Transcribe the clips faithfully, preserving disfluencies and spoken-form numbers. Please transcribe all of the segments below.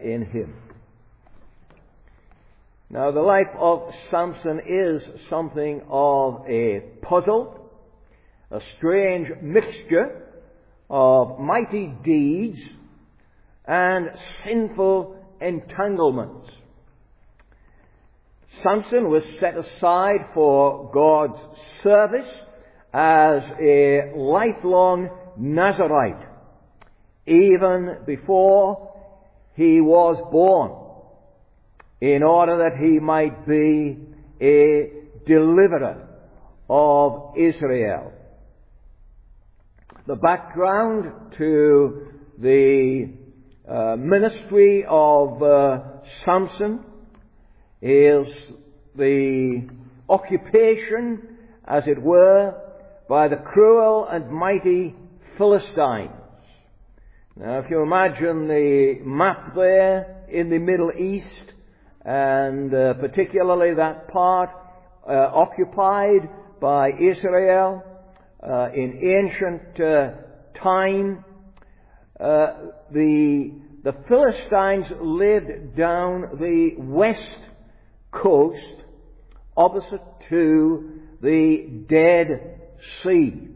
in him. Now, the life of Samson is something of a puzzle, a strange mixture of mighty deeds and sinful entanglements. Samson was set aside for God's service as a lifelong Nazirite, even before he was born, in order that he might be a deliverer of Israel. The background to the uh, ministry of uh, Samson is the occupation, as it were, by the cruel and mighty Philistines. Now, if you imagine the map there in the Middle East, and uh, particularly that part uh, occupied by Israel uh, in ancient uh, time, uh, the the Philistines lived down the west coast, opposite to the Dead Sea.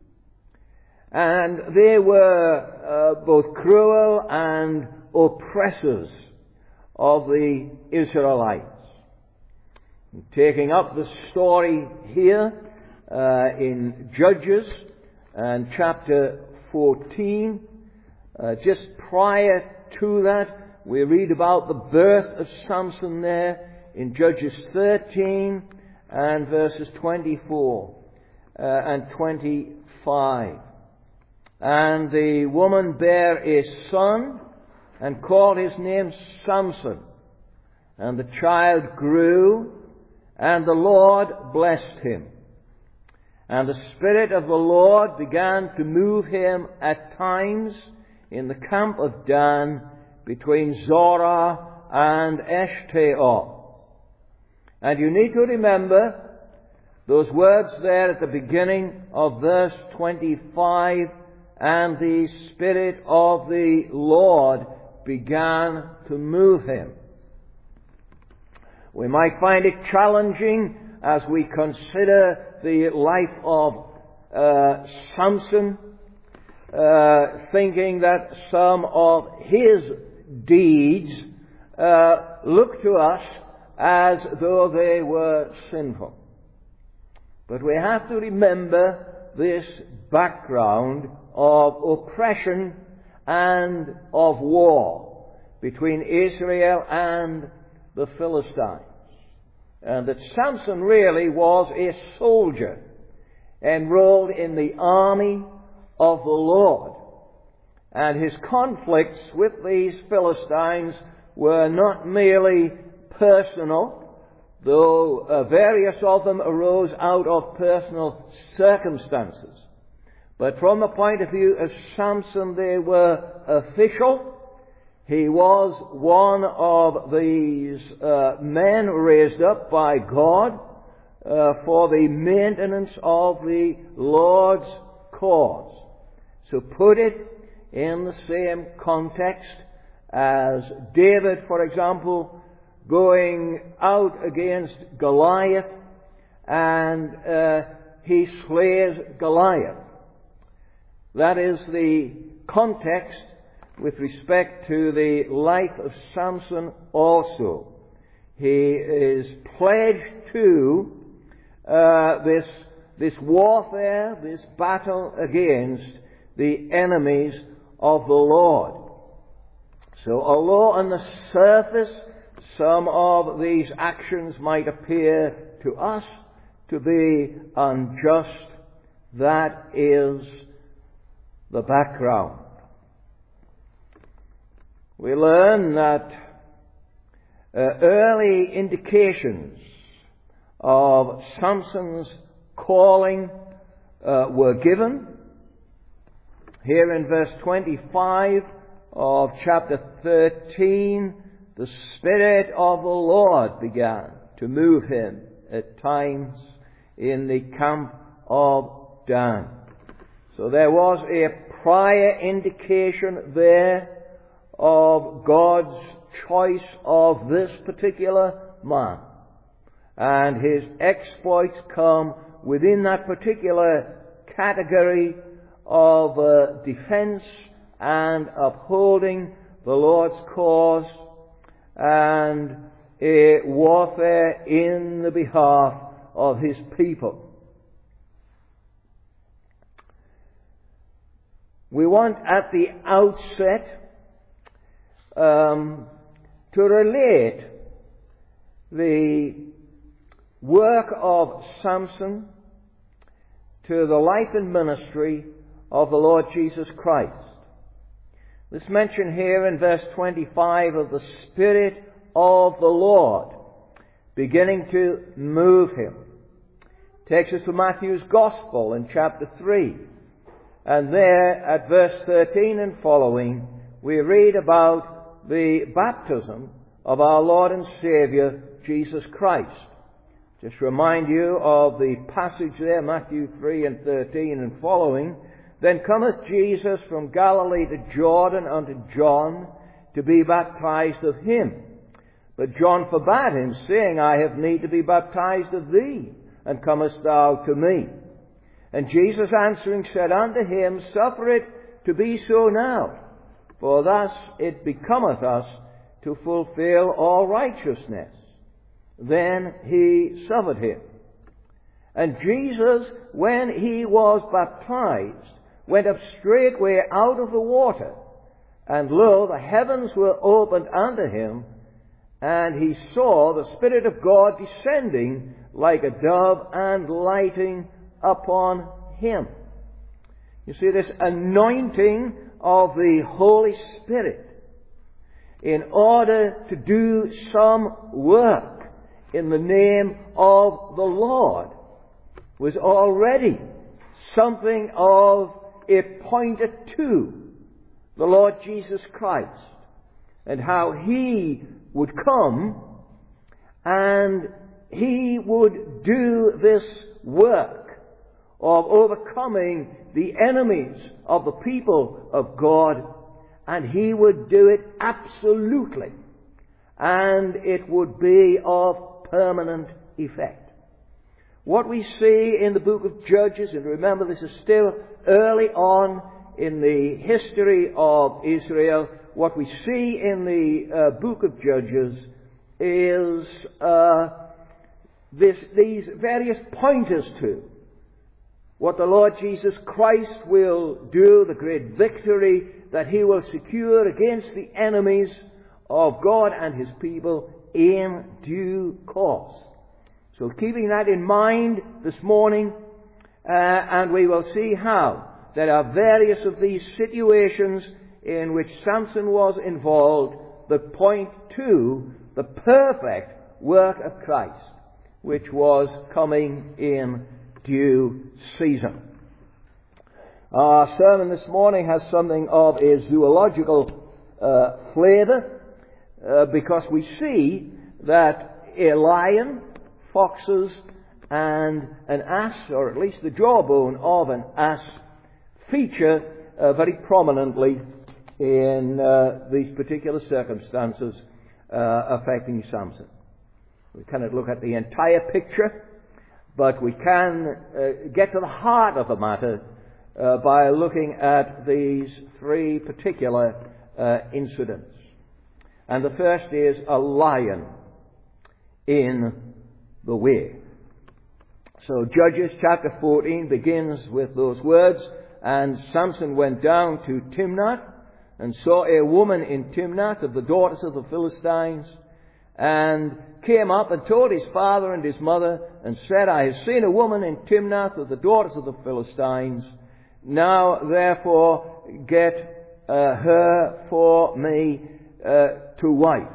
And they were uh, both cruel and oppressors of the Israelites. Taking up the story here uh, in Judges and chapter fourteen, uh, just prior to that, we read about the birth of Samson there in Judges thirteen and verses twenty-four uh, and twenty-five. And the woman bare a son, and called his name Samson. And the child grew, and the Lord blessed him. And the Spirit of the Lord began to move him at times in the camp of Dan, between Zorah and Eshtaol. And you need to remember those words there at the beginning of verse twenty-five, and the Spirit of the Lord began to move him. We might find it challenging as we consider the life of uh, Samson, uh, thinking that some of his deeds uh, look to us as though they were sinful. But we have to remember this background of oppression and of war between Israel and the Philistines. And that Samson really was a soldier enrolled in the army of the Lord. And his conflicts with these Philistines were not merely personal, though uh, various of them arose out of personal circumstances. But from the point of view of Samson, they were official. He was one of these uh, men raised up by God uh, for the maintenance of the Lord's cause. So put it in the same context as David, for example, going out against Goliath, and uh, he slays Goliath. That is the context with respect to the life of Samson also. He is pledged to uh, this, this warfare, this battle against the enemies of the Lord. So although on the surface some of these actions might appear to us to be unjust, that is the background. We learn that uh, early indications of Samson's calling uh, were given. Here in verse twenty-five of chapter thirteen, the Spirit of the Lord began to move him at times in the camp of Dan. So there was a prior indication there of God's choice of this particular man. And his exploits come within that particular category of uh, defense and upholding the Lord's cause and a warfare in the behalf of his people. We want at the outset um, to relate the work of Samson to the life and ministry of the Lord Jesus Christ. This mention here in verse twenty-five of the Spirit of the Lord beginning to move him takes us to Matthew's Gospel in chapter three. And there at verse thirteen and following we read about the baptism of our Lord and Saviour Jesus Christ. Just remind you of the passage there, Matthew three and thirteen and following. Then cometh Jesus from Galilee to Jordan unto John to be baptized of him. But John forbade him, saying, I have need to be baptized of thee, and comest thou to me? And Jesus answering said unto him, Suffer it to be so now, for thus it becometh us to fulfill all righteousness. Then he suffered him. And Jesus, when he was baptized, went up straightway out of the water. And lo, the heavens were opened unto him, and he saw the Spirit of God descending like a dove and lighting upon him. You see, this anointing of the Holy Spirit in order to do some work in the name of the Lord was already something of a pointer to the Lord Jesus Christ and how he would come and he would do this work of overcoming the enemies of the people of God, and he would do it absolutely, and it would be of permanent effect. What we see in the book of Judges, and remember this is still early on in the history of Israel, what we see in the uh, book of Judges is uh, this, these various pointers to what the Lord Jesus Christ will do, the great victory that he will secure against the enemies of God and his people in due course. So keeping that in mind this morning, uh, and we will see how there are various of these situations in which Samson was involved that point to the perfect work of Christ, which was coming in due season. Our sermon this morning has something of a zoological uh, flavour uh, because we see that a lion, foxes, and an ass, or at least the jawbone of an ass, feature uh, very prominently in uh, these particular circumstances uh, affecting Samson. We cannot look at the entire picture, but we can uh, get to the heart of the matter uh, by looking at these three particular uh, incidents. And the first is a lion in the way. So Judges chapter fourteen begins with those words, and Samson went down to Timnath and saw a woman in Timnath of the daughters of the Philistines, and came up and told his father and his mother, and said, I have seen a woman in Timnath of the daughters of the Philistines. Now therefore get uh, her for me uh, to wife.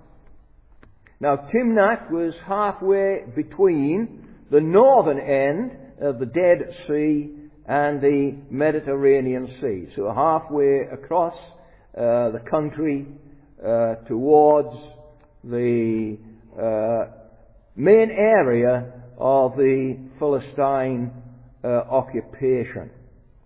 Now Timnath was halfway between the northern end of the Dead Sea and the Mediterranean Sea. So halfway across uh, the country uh, towards the uh, main area of the Philistine uh, occupation.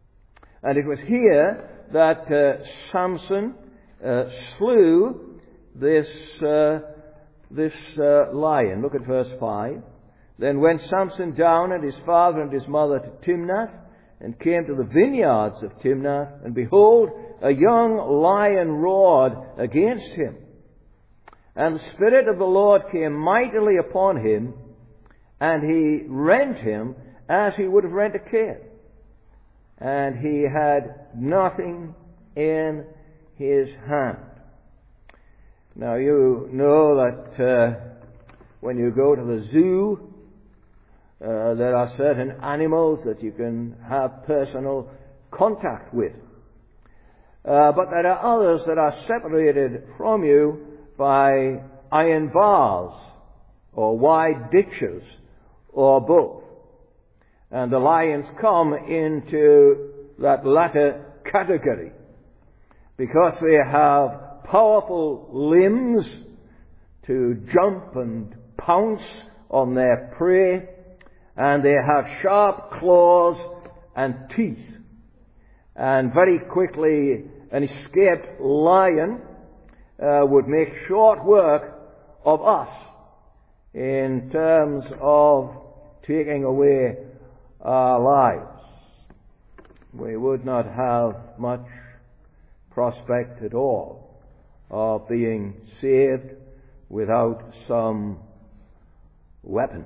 And it was here that uh, Samson uh, slew this uh, this uh, lion. Look at verse five. Then went Samson down and his father and his mother to Timnath, and came to the vineyards of Timnath, and behold, a young lion roared against him. And the Spirit of the Lord came mightily upon him, and he rent him as he would have rent a kid. And he had nothing in his hand. Now you know that uh, when you go to the zoo, uh, there are certain animals that you can have personal contact with. Uh, but there are others that are separated from you by iron bars or wide ditches or both. And the lions come into that latter category because they have powerful limbs to jump and pounce on their prey, and they have sharp claws and teeth. And very quickly an escaped lion uh, would make short work of us in terms of taking away our lives. We would not have much prospect at all of being saved without some weapon.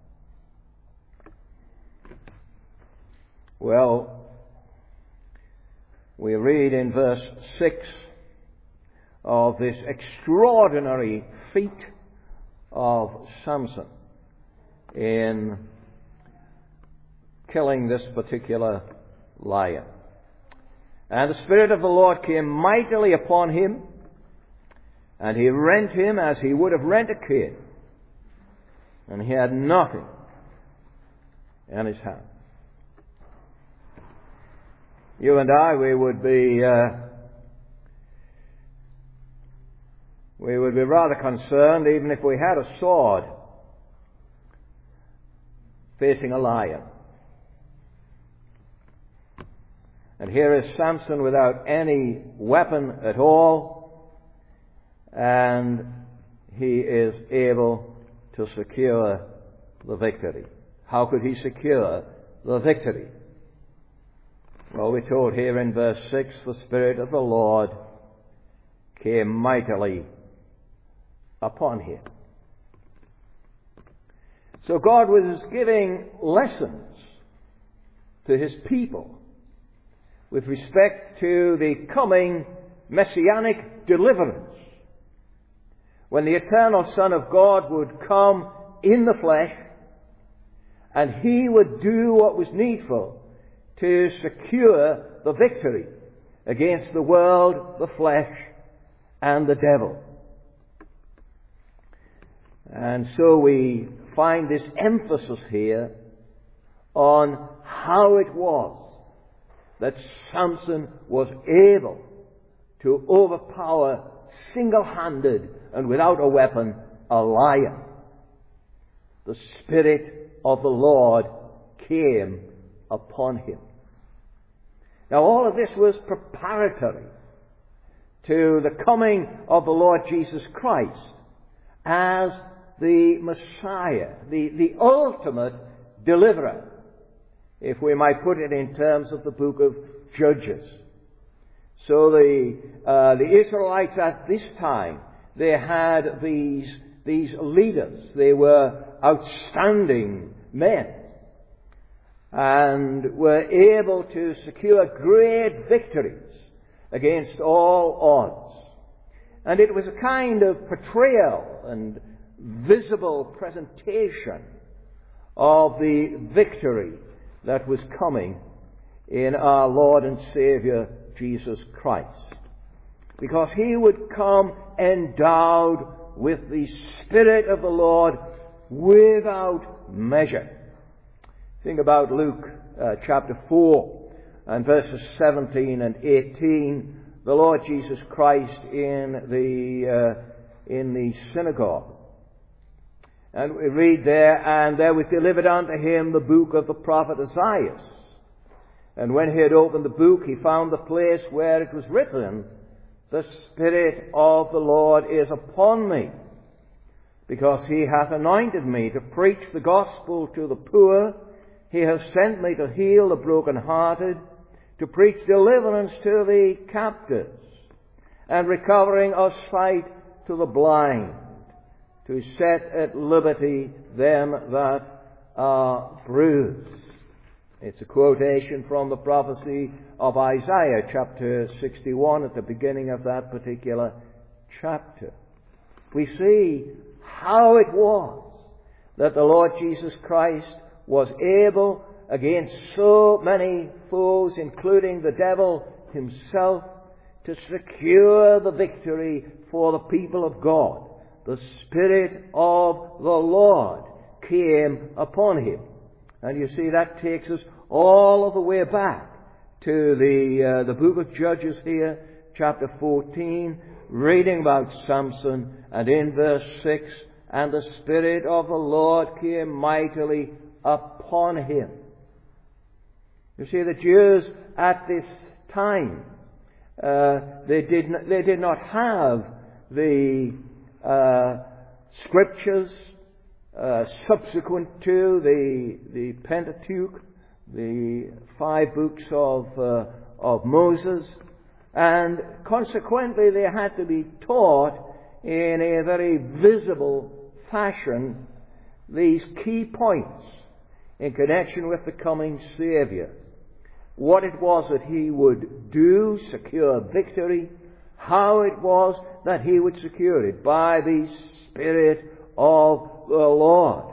Well, we read in verse six of this extraordinary feat of Samson in killing this particular lion. And the Spirit of the Lord came mightily upon him, and he rent him as he would have rent a kid. And he had nothing in his hand. You and I, we would be, uh, we would be rather concerned even if we had a sword facing a lion. And here is Samson without any weapon at all, and he is able to secure the victory. How could he secure the victory? Well, we're told here in verse six, the Spirit of the Lord came mightily upon him. So God was giving lessons to his people with respect to the coming messianic deliverance, when the eternal Son of God would come in the flesh, and he would do what was needful to secure the victory against the world, the flesh, and the devil. And so we find this emphasis here on how it was that Samson was able to overpower single-handed and without a weapon a lion. The Spirit of the Lord came upon him. Now all of this was preparatory to the coming of the Lord Jesus Christ as the Messiah, the, the ultimate deliverer, if we might put it in terms of the book of Judges. So the uh, the Israelites at this time, they had these these leaders. They were outstanding men and were able to secure great victories against all odds. And it was a kind of portrayal and visible presentation of the victory that was coming in our Lord and Savior Jesus Christ. Because he would come endowed with the Spirit of the Lord without measure. Think about Luke uh, chapter four and verses seventeen and eighteen. The Lord Jesus Christ in the uh, in the synagogue. And we read there, and there was delivered unto him the book of the prophet Isaiah. And when he had opened the book, he found the place where it was written, the Spirit of the Lord is upon me, because he hath anointed me to preach the gospel to the poor. He has sent me to heal the brokenhearted, to preach deliverance to the captives, and recovering of sight to the blind, to set at liberty them that are bruised. It's a quotation from the prophecy of Isaiah chapter sixty-one at the beginning of that particular chapter. We see how it was that the Lord Jesus Christ was able, against so many foes, including the devil himself, to secure the victory for the people of God. The Spirit of the Lord came upon him. And you see, that takes us all of the way back to the uh, the book of Judges here, chapter fourteen, reading about Samson, and in verse six, and the Spirit of the Lord came mightily upon him. You see, the Jews at this time, uh, they did not, they did not have the uh, scriptures uh, subsequent to the the Pentateuch, the five books of uh, of Moses, and consequently they had to be taught in a very visible fashion these key points in connection with the coming Saviour. What it was that he would do, secure victory, how it was that he would secure it, by the Spirit of the Lord.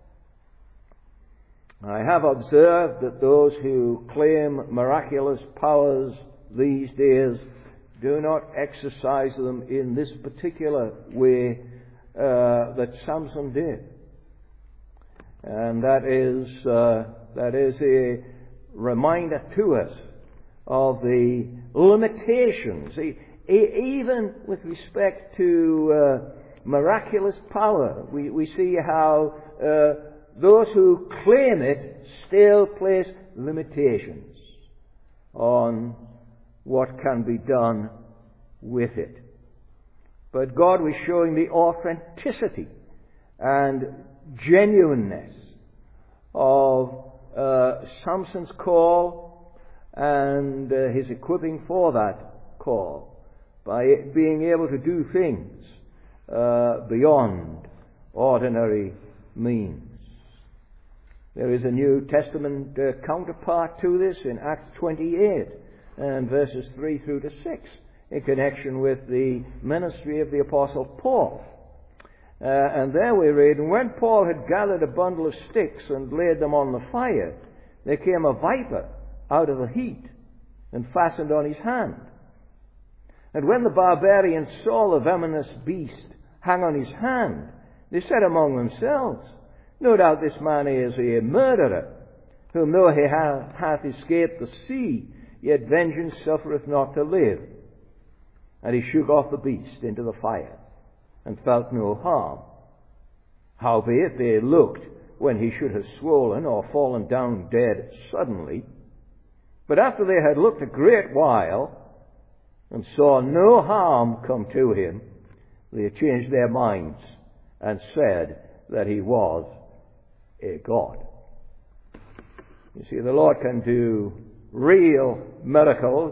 I have observed that those who claim miraculous powers these days do not exercise them in this particular way uh, that Samson did. And that is, uh, that is a reminder to us of the limitations, even with respect to uh, miraculous power. We, we see how uh, those who claim it still place limitations on what can be done with it. But God was showing the authenticity and genuineness of uh, Samson's call and uh, his equipping for that call by being able to do things uh, beyond ordinary means. There is a New Testament uh, counterpart to this in Acts twenty-eight and verses three through to six in connection with the ministry of the Apostle Paul. Uh, and there we read, and when Paul had gathered a bundle of sticks and laid them on the fire, there came a viper out of the heat and fastened on his hand. And when the barbarians saw the venomous beast hang on his hand, they said among themselves, no doubt this man is a murderer, whom though he ha- hath escaped the sea, yet vengeance suffereth not to live. And he shook off the beast into the fire, and felt no harm. Howbeit they looked when he should have swollen or fallen down dead suddenly. But after they had looked a great while, and saw no harm come to him, they changed their minds, and said that he was a god. You see, the Lord can do real miracles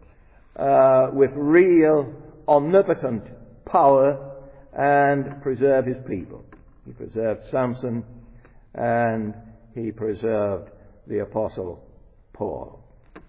uh, with real omnipotent power and preserve his people. He preserved Samson, and he preserved the Apostle Paul.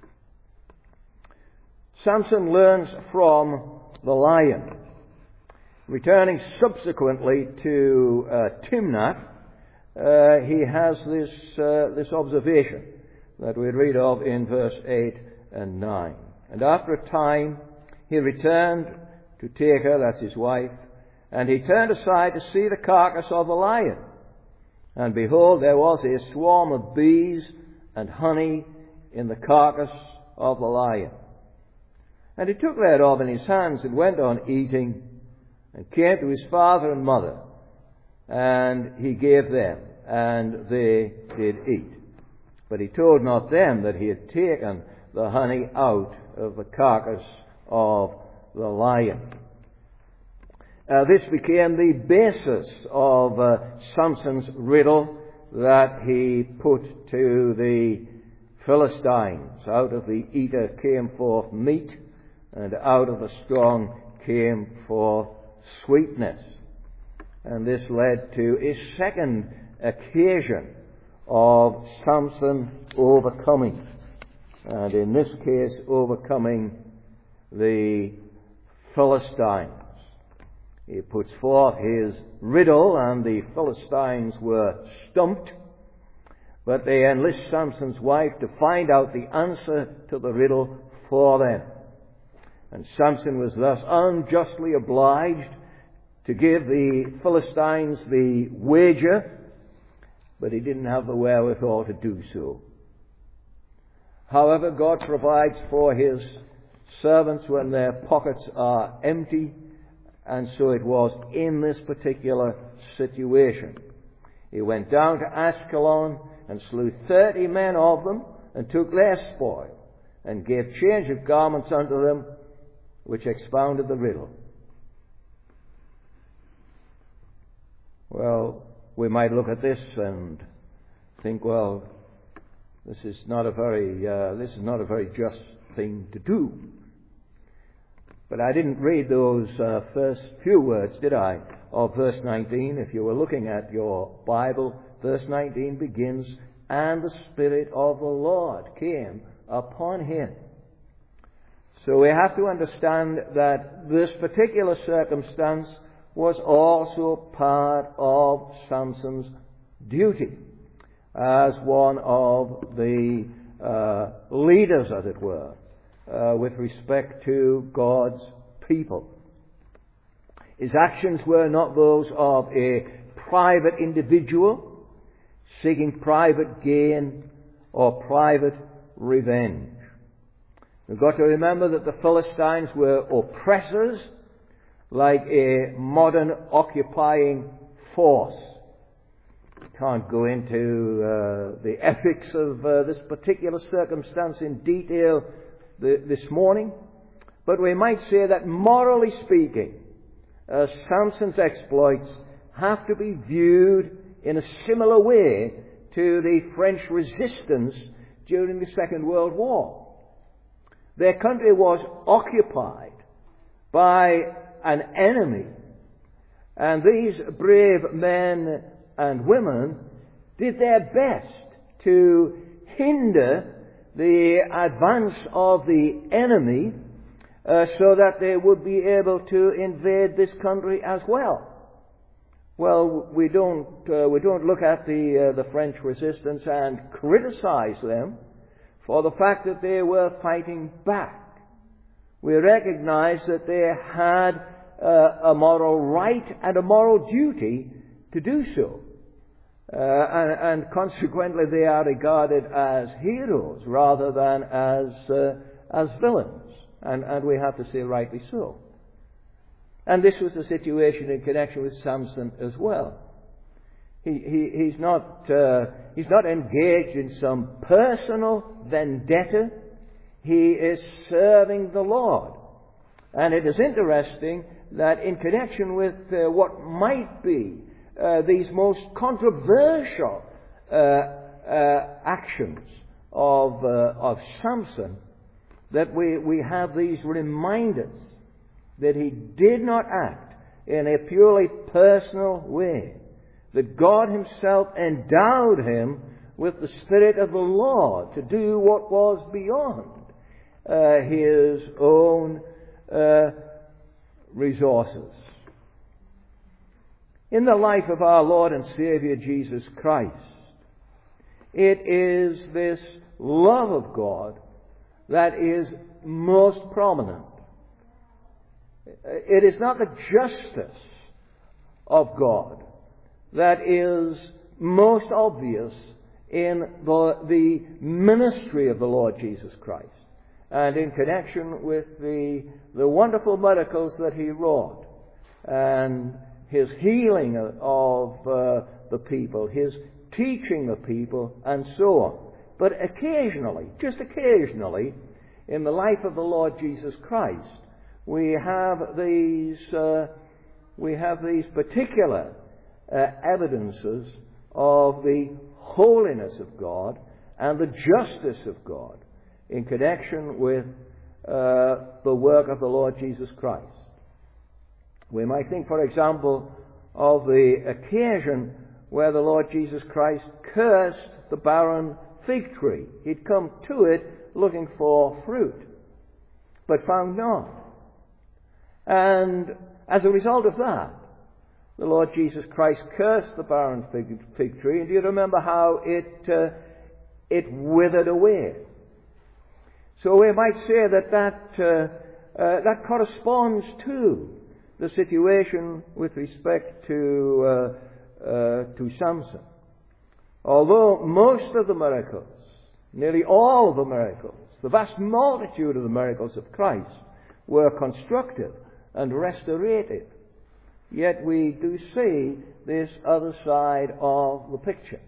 Samson learns from the lion. Returning subsequently to uh, Timnath, uh, he has this uh, this observation that we read of in verse eight and nine. And after a time he returned to take her, that's his wife, and he turned aside to see the carcass of the lion. And behold, there was a swarm of bees and honey in the carcass of the lion. And he took thereof in his hands and went on eating, and came to his father and mother, and he gave them, and they did eat. But he told not them that he had taken the honey out of the carcass of the lion. Uh, this became the basis of uh, Samson's riddle that he put to the Philistines. Out of the eater came forth meat, and out of the strong came forth sweetness. And this led to a second occasion of Samson overcoming. And in this case, overcoming the Philistines. He puts forth his riddle, and the Philistines were stumped. But they enlist Samson's wife to find out the answer to the riddle for them. And Samson was thus unjustly obliged to give the Philistines the wager, but he didn't have the wherewithal to do so. However, God provides for his servants when their pockets are empty, and so it was in this particular situation. He went down to Ascalon and slew thirty men of them, and took their spoil, and gave change of garments unto them, which expounded the riddle. Well, we might look at this and think, well, this is not a very uh, this is not a very just thing to do. But I didn't read those uh, first few words, did I, of verse nineteen? If you were looking at your Bible, verse nineteen begins, "And the Spirit of the Lord came upon him." So we have to understand that this particular circumstance was also part of Samson's duty as one of the uh, leaders, as it were, uh, with respect to God's people. His actions were not those of a private individual seeking private gain or private revenge. We've got to remember that the Philistines were oppressors, like a modern occupying force. Can't go into uh, the ethics of uh, this particular circumstance in detail th- this morning, but we might say that morally speaking, uh, Samson's exploits have to be viewed in a similar way to the French resistance during the Second World War. Their country was occupied by an enemy, and these brave men and women did their best to hinder the advance of the enemy uh, so that they would be able to invade this country as well. Well, we don't uh, we don't look at the uh, the French resistance and criticize them for the fact that they were fighting back. We recognize that they had uh, a moral right and a moral duty to do so. Uh, and, and consequently they are regarded as heroes rather than as uh, as villains. And, and we have to say rightly so. And this was the situation in connection with Samson as well. He, he, he's not uh, he's not engaged in some personal vendetta. He is serving the Lord. And it is interesting that in connection with uh, what might be uh, these most controversial uh, uh, actions of uh, of Samson, that we, we have these reminders that he did not act in a purely personal way, that God himself endowed him with the Spirit of the Lord to do what was beyond uh, his own uh, resources. In the life of our Lord and Savior Jesus Christ, it is this love of God that is most prominent. It is not the justice of God that is most obvious in the, the ministry of the Lord Jesus Christ and in connection with the, the wonderful miracles that he wrought and his healing of uh, the people, his teaching the people, and so on. But occasionally, just occasionally, in the life of the Lord Jesus Christ, we have these uh, we have these particular uh, evidences of the holiness of God and the justice of God in connection with uh, the work of the Lord Jesus Christ. We might think, for example, of the occasion where the Lord Jesus Christ cursed the barren fig tree. He'd come to it looking for fruit, but found none. And as a result of that, the Lord Jesus Christ cursed the barren fig, fig tree. And do you remember how it uh, it withered away? So we might say that that, uh, uh, that corresponds to the situation with respect to uh, uh, to Samson. Although most of the miracles, nearly all the miracles, the vast multitude of the miracles of Christ were constructive and restorative, yet we do see this other side of the picture.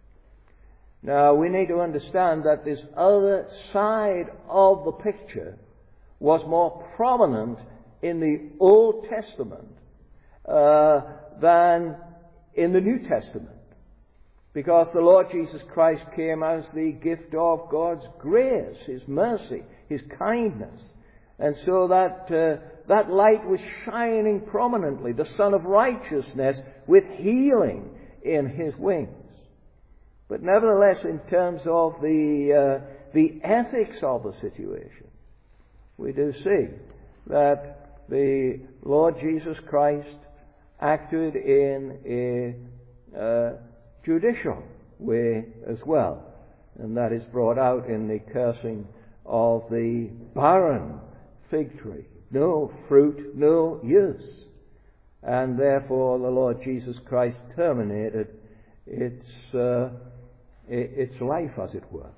Now, we need to understand that this other side of the picture was more prominent in the Old Testament uh, than in the New Testament, because the Lord Jesus Christ came as the gift of God's grace, His mercy, His kindness. And so that uh, that light was shining prominently, the Son of Righteousness, with healing in His wings. But nevertheless, in terms of the uh, the ethics of the situation, we do see that the Lord Jesus Christ acted in a uh, judicial way as well, and that is brought out in the cursing of the barren fig tree. No fruit, no use. And therefore the Lord Jesus Christ terminated its uh, its life, as it were.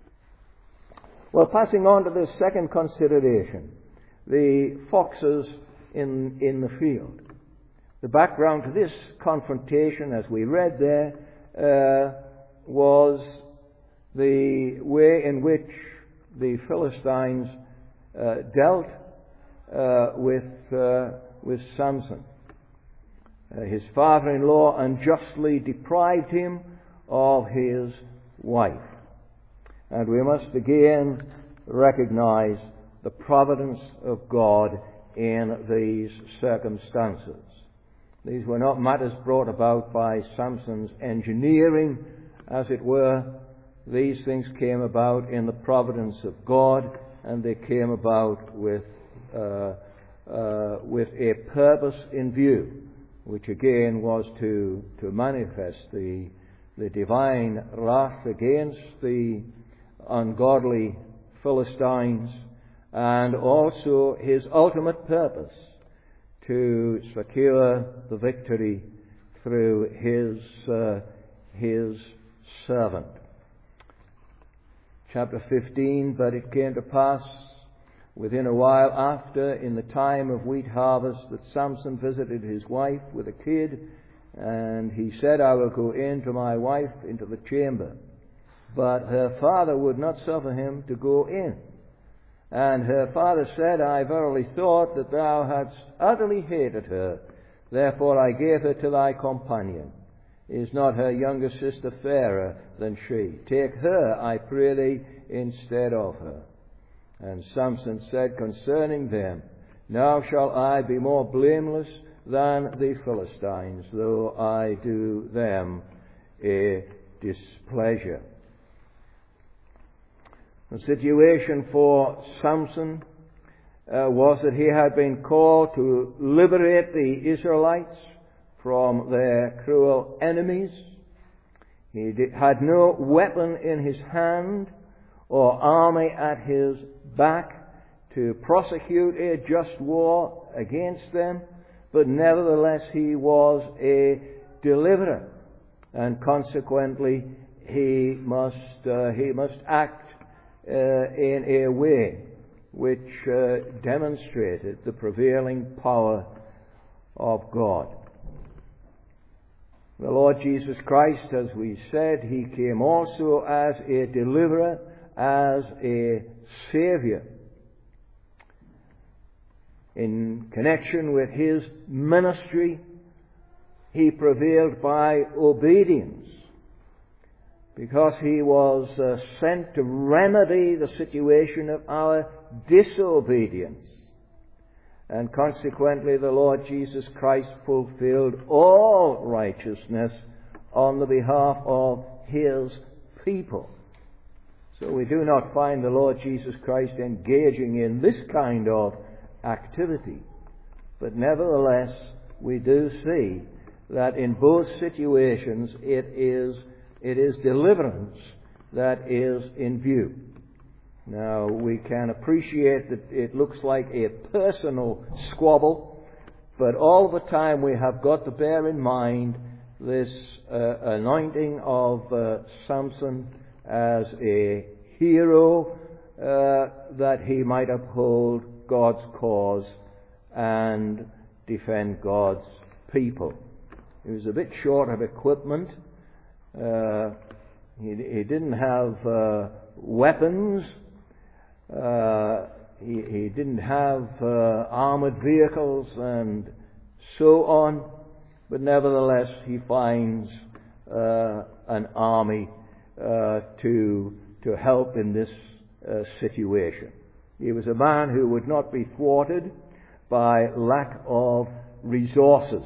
Well, passing on to the second consideration, the foxes in in the field. The background to this confrontation, as we read there, uh, was the way in which the Philistines uh, dealt uh, with uh, with Samson. Uh, his father-in-law unjustly deprived him of his wife. And we must again recognize the providence of God in these circumstances. These were not matters brought about by Samson's engineering, as it were. These things came about in the providence of God, and they came about with uh, uh, with a purpose in view, which again was to to manifest the the divine wrath against the ungodly Philistines, and also His ultimate purpose to secure the victory through His uh, His servant. Chapter fifteen, but it came to pass within a while after, in the time of wheat harvest, that Samson visited his wife with a kid, and he said, I will go in to my wife into the chamber. But her father would not suffer him to go in. And her father said, I verily thought that thou hadst utterly hated her, therefore I gave her to thy companion. Is not her younger sister fairer than she? Take her, I pray thee, instead of her. And Samson said concerning them, Now shall I be more blameless than the Philistines, though I do them a displeasure. The situation for Samson uh, was that he had been called to liberate the Israelites from their cruel enemies. He did, had no weapon in his hand or army at his back to prosecute a just war against them, but nevertheless he was a deliverer, and consequently he must uh, he must act uh, in a way which uh, demonstrated the prevailing power of God. The Lord Jesus Christ, as we said, He came also as a deliverer, as a Saviour. in connection with his ministry, he prevailed by obedience, because he was uh, sent to remedy the situation of our disobedience. And consequently, the Lord Jesus Christ fulfilled all righteousness on the behalf of his people. So we do not find the Lord Jesus Christ engaging in this kind of activity. But nevertheless, we do see that in both situations it is, it is deliverance that is in view. Now, we can appreciate that it looks like a personal squabble, but all the time we have got to bear in mind this uh, anointing of uh, Samson as a hero, uh, that he might uphold God's cause and defend God's people. He was a bit short of equipment. Uh, he, he didn't have uh, weapons. Uh, he, he didn't have uh, armored vehicles and so on. But nevertheless, he finds uh, an army uh, to to help in this uh, situation. He was a man who would not be thwarted by lack of resources.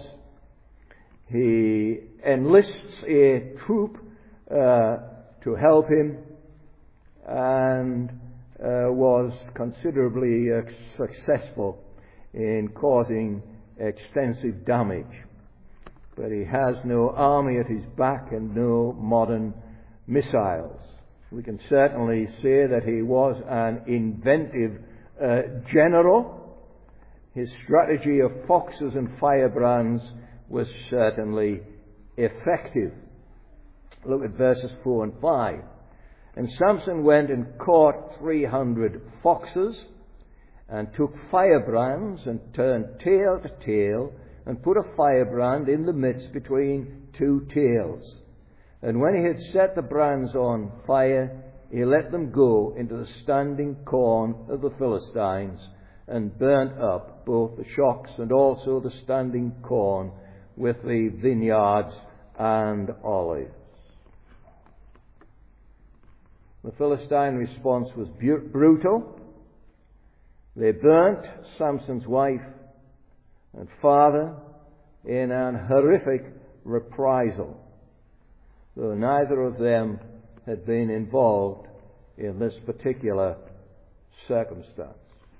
He enlists a troop uh, to help him, and uh, was considerably uh, successful in causing extensive damage. But he has no army at his back and no modern missiles. We can certainly say that he was an inventive uh, general. His strategy of foxes and firebrands was certainly effective. Look at verses four and five. And Samson went and caught three hundred foxes, and took firebrands, and turned tail to tail, and put a firebrand in the midst between two tails. And when he had set the brands on fire, he let them go into the standing corn of the Philistines, and burnt up both the shocks and also the standing corn with the vineyards and olives. The Philistine response was brutal. They burnt Samson's wife and father in an horrific reprisal, though neither of them had been involved in this particular circumstance.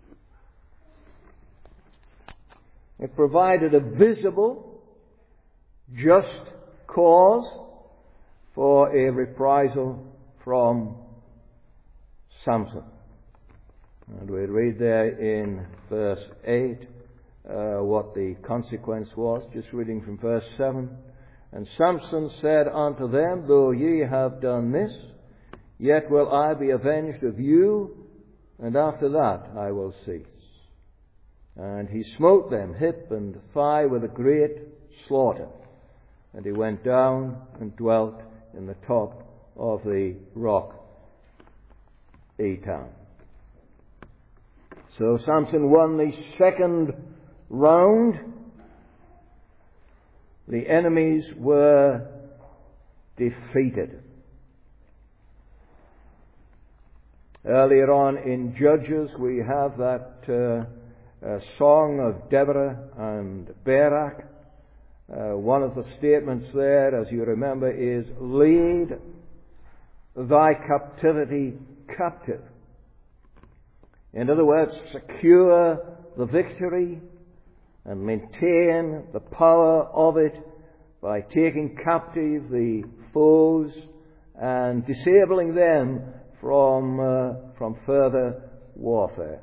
It provided a visible, just cause for a reprisal from Samson. And we read there in verse eight uh, what the consequence was, just reading from verse seven. And Samson said unto them, Though ye have done this, yet will I be avenged of you, and after that I will cease. And he smote them hip and thigh with a great slaughter. And he went down and dwelt in the top of the rock Etam. So Samson won the second round. The enemies were defeated. Earlier on in Judges, we have that uh, uh, song of Deborah and Barak. Uh, one of the statements there, as you remember, is, Lead thy captivity captive. In other words, secure the victory and maintain the power of it by taking captive the foes and disabling them from uh, from further warfare.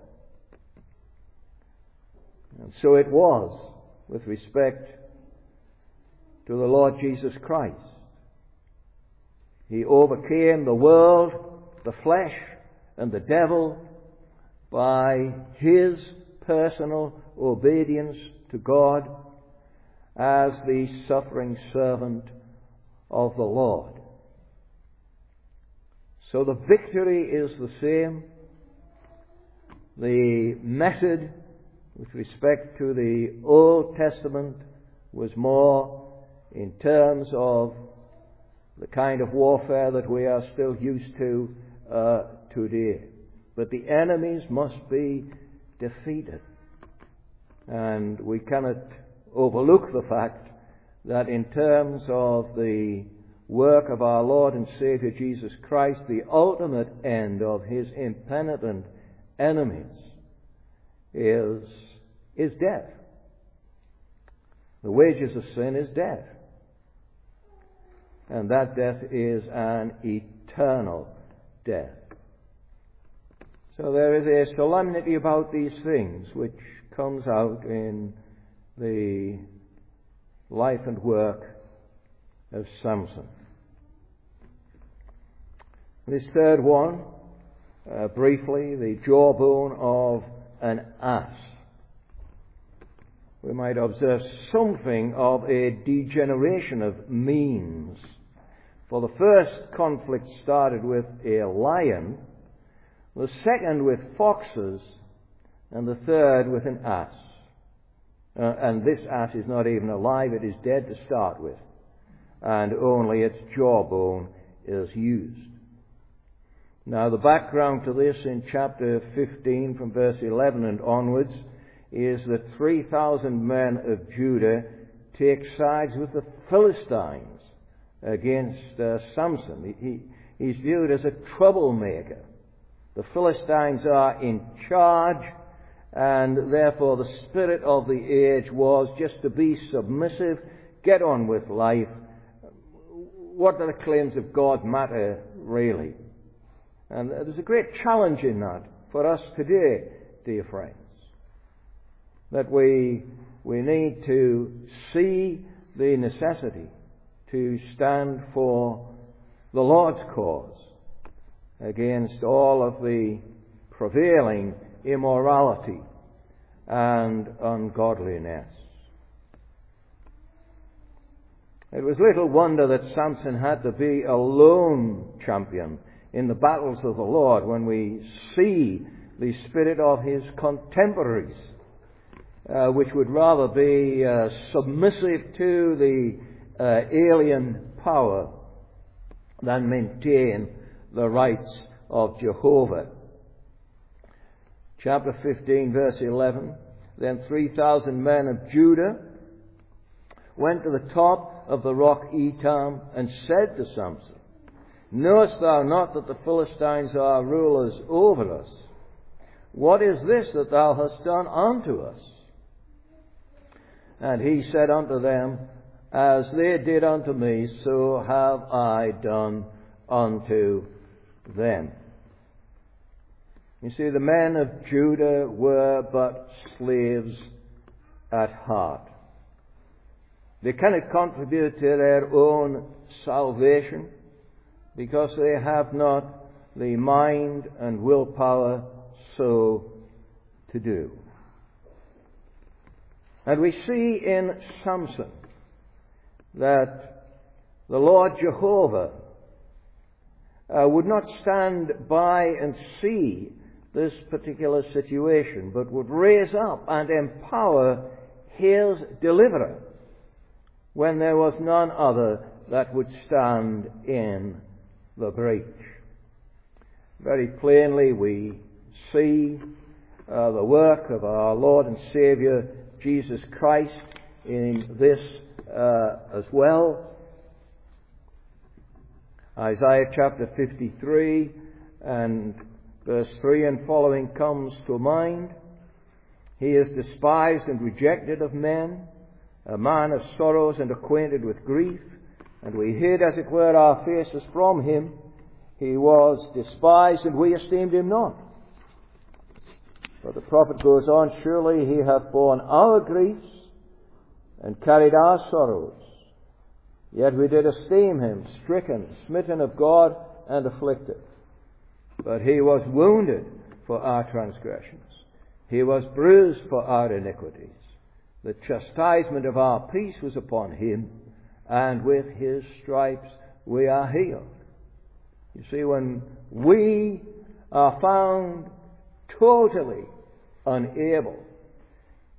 And so it was with respect to the Lord Jesus Christ. He overcame the world, the flesh, and the devil by his personal obedience to God as the suffering servant of the Lord. So the victory is the same. The method with respect to the Old Testament was more in terms of the kind of warfare that we are still used to uh, today. But the enemies must be defeated. And we cannot overlook the fact that in terms of the work of our Lord and Savior Jesus Christ, the ultimate end of his impenitent enemies is, is death. The wages of sin is death. And that death is an eternal death. So there is a solemnity about these things which comes out in the life and work of Samson. This third one, uh, briefly, the jawbone of an ass. We might observe something of a degeneration of means. For the first conflict started with a lion, the second with foxes, and the third with an ass. Uh, and this ass is not even alive, it is dead to start with. And only its jawbone is used. Now the background to this in chapter fifteen from verse eleven and onwards is that three thousand men of Judah take sides with the Philistines against uh, Samson. He, he's viewed as a troublemaker. The Philistines are in charge, and therefore the spirit of the age was just to be submissive, get on with life. What do the claims of God matter, really? And there's a great challenge in that for us today, dear friends. That we, we need to see the necessity to stand for the Lord's cause against all of the prevailing immorality and ungodliness. It was little wonder that Samson had to be a lone champion in the battles of the Lord when we see the spirit of his contemporaries, uh, which would rather be uh, submissive to the uh, alien power than maintain the rights of Jehovah. Chapter fifteen, verse eleven. Then three thousand men of Judah went to the top of the rock Etam and said to Samson, Knowest thou not that the Philistines are rulers over us? What is this that thou hast done unto us? And he said unto them, As they did unto me, so have I done unto them. You see, the men of Judah were but slaves at heart. They cannot contribute to their own salvation because they have not the mind and willpower so to do. And we see in Samson that the Lord Jehovah uh, would not stand by and see this particular situation, but would raise up and empower his deliverer when there was none other that would stand in the breach. Very plainly we see uh, the work of our Lord and Savior Jesus Christ in this uh, as well. Isaiah chapter fifty-three and verse three and following comes to mind. He is despised and rejected of men, a man of sorrows and acquainted with grief, and we hid, as it were, our faces from him. He was despised, and we esteemed him not. But the prophet goes on, Surely he hath borne our griefs and carried our sorrows. Yet we did esteem him stricken, smitten of God, and afflicted. But he was wounded for our transgressions. He was bruised for our iniquities. The chastisement of our peace was upon him, and with his stripes we are healed. You see, when we are found totally unable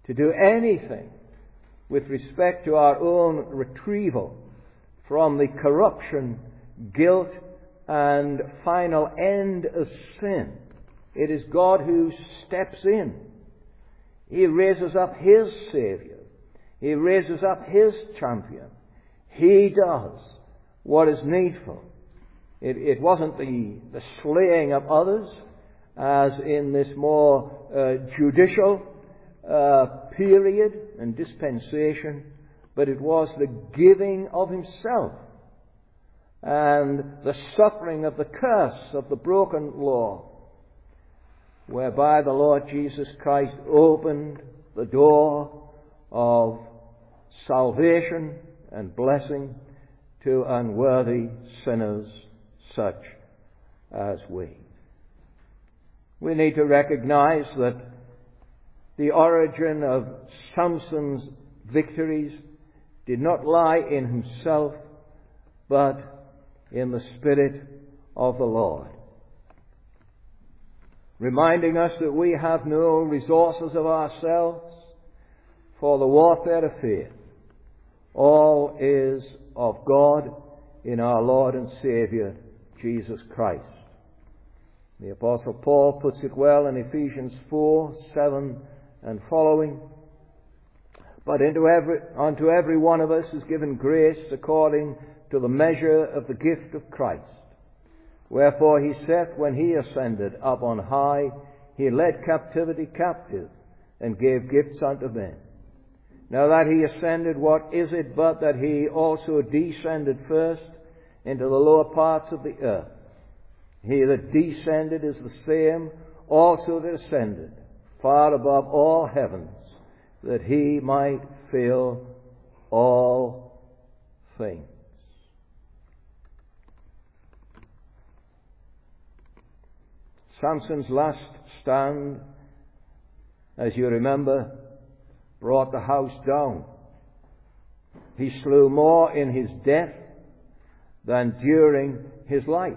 to do anything with respect to our own retrieval from the corruption, guilt, and final end of sin. It is God who steps in. He raises up His Savior. He raises up His champion. He does what is needful. It, it wasn't the, the slaying of others, as in this more uh, judicial uh, period and dispensation, but it was the giving of Himself and the suffering of the curse of the broken law, whereby the Lord Jesus Christ opened the door of salvation and blessing to unworthy sinners such as we. We need to recognize that the origin of Samson's victories did not lie in himself, but in the Spirit of the Lord, reminding us that we have no resources of ourselves for the warfare of faith. All is of God in our Lord and Saviour, Jesus Christ. The Apostle Paul puts it well in Ephesians four, seven and following. But into every, unto every one of us is given grace according to the measure of the gift of Christ. Wherefore he saith, when he ascended up on high, he led captivity captive, and gave gifts unto men. Now that he ascended, what is it but that he also descended first into the lower parts of the earth? He that descended is the same also that ascended far above all heavens, that he might fill all things. Samson's last stand, as you remember, brought the house down. He slew more in his death than during his life.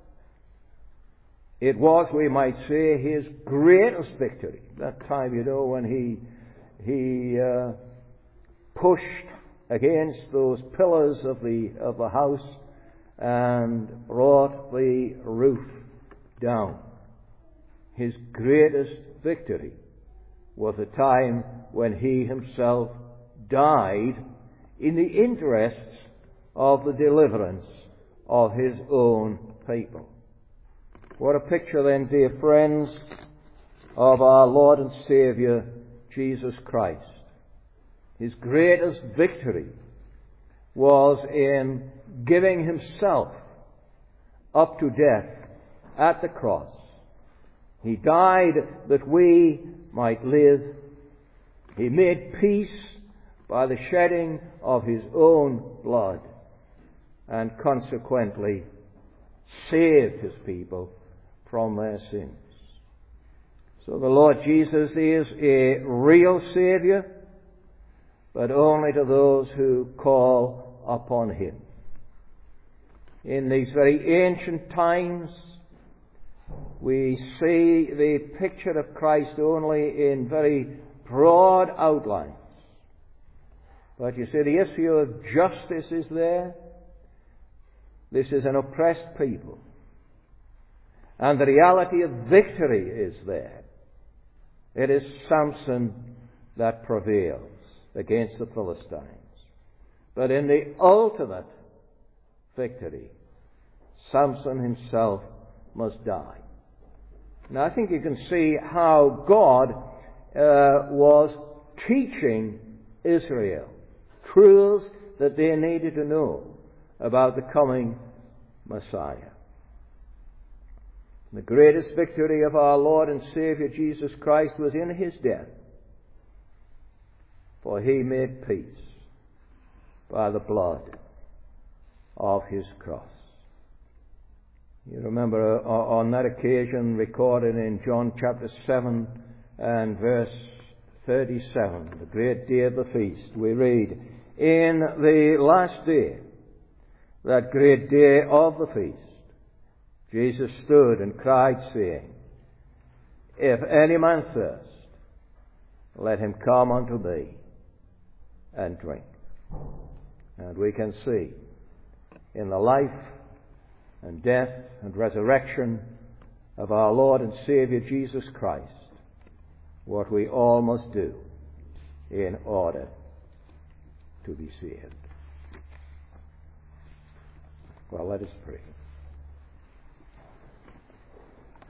It was, we might say, his greatest victory. That time, you know, when he he uh, pushed against those pillars of the of the house and brought the roof down. His greatest victory was the time when he himself died in the interests of the deliverance of his own people. What a picture then, dear friends, of our Lord and Saviour, Jesus Christ. His greatest victory was in giving himself up to death at the cross. He died that we might live. He made peace by the shedding of his own blood, and consequently saved his people from their sins. So the Lord Jesus is a real Saviour, but only to those who call upon him. In these very ancient times, we see the picture of Christ only in very broad outlines. But you see, the issue of justice is there. This is an oppressed people. And the reality of victory is there. It is Samson that prevails against the Philistines. But in the ultimate victory, Samson himself must die. Now I think you can see how God uh, was teaching Israel truths that they needed to know about the coming Messiah. The greatest victory of our Lord and Saviour Jesus Christ was in his death, for he made peace by the blood of his cross. You remember uh, on that occasion recorded in John chapter seven and verse thirty-seven, the great day of the feast, we read, in the last day, that great day of the feast, Jesus stood and cried, saying, if any man thirst, let him come unto thee and drink. And we can see in the life and death and resurrection of our Lord and Savior Jesus Christ what we all must do in order to be saved. Well, let us pray.